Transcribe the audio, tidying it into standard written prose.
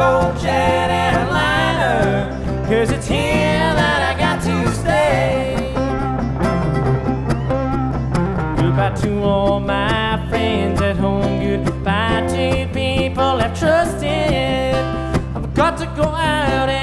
old jet airliner, 'cause it's here that I got to stay. Goodbye to all my friends at home, goodbye to people I've trusted. I've got to go out